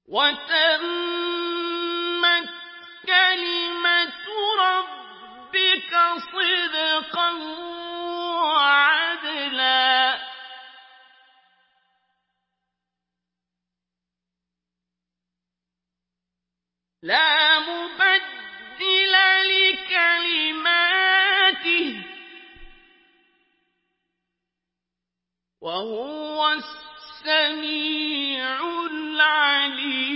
وَتَمَّتْ كَلِمَةُ رَبِّكَ صِدْقًا وَعَدْلًا ۚ لَّا مُبَدِّلَ لِكَلِمَاتِهِ ۚ وَهُوَ السَّمِيعُ الْعَلِيمُ.